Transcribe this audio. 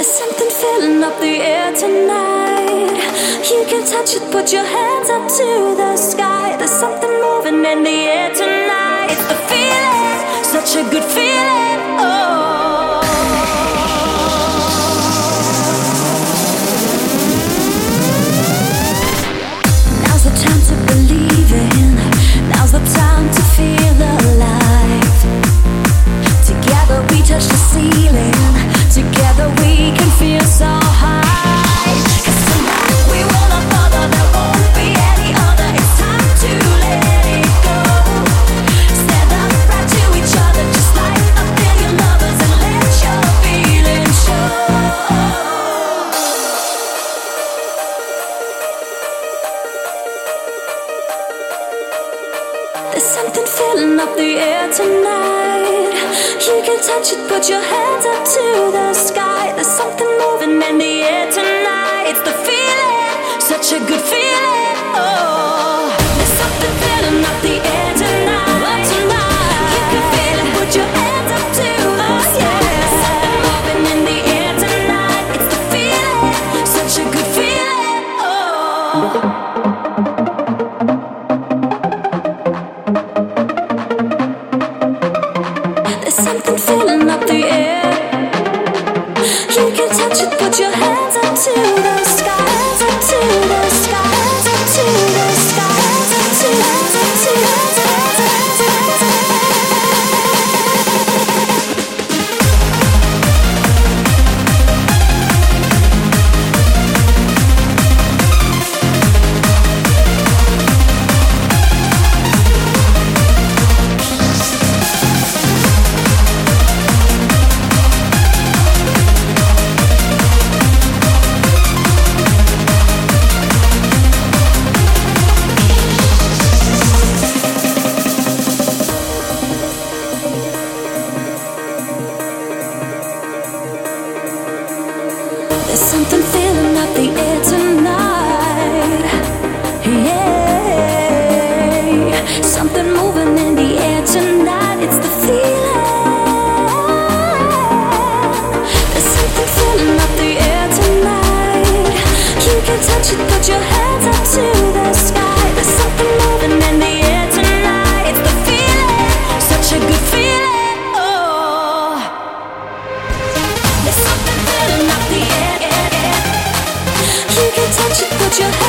There's something filling up the air tonight. You can touch it, put your hands up to the sky. There's something moving in the air tonight. It's the feeling, such a good feeling. Oh, now's the time to believe in. Now's the time to feel alive. Together we touch the ceiling. Together we can feel so high. 'Cause tonight we will not bother. There won't be any other. It's time to let it go. Stand up right to each other, just like a billion lovers, and let your feelings show. There's something filling up the air tonight. You can touch it, put your hands up to the sky. There's something moving in the air tonight. It's the feeling, such a good feeling. Oh, there's something filling up the air tonight. You can feel it, put your hands up to the sky. There's something moving in the air tonight. It's the feeling, such a good feeling. Oh. Something filling up the air. You can touch it, put your hands up to the sky. Hands up to the sky. Hands up to the sky. Hands up to, hands up to, hands up, hands up, hands up. There's something filling up the air tonight. Yeah, something moving in the air tonight. It's the feeling. There's something filling up the air tonight. You can touch it, put your hands up to the sky. There's something moving in the air tonight. It's the feeling, such a good feeling. Oh, there's something filling up the air. You can touch it, put your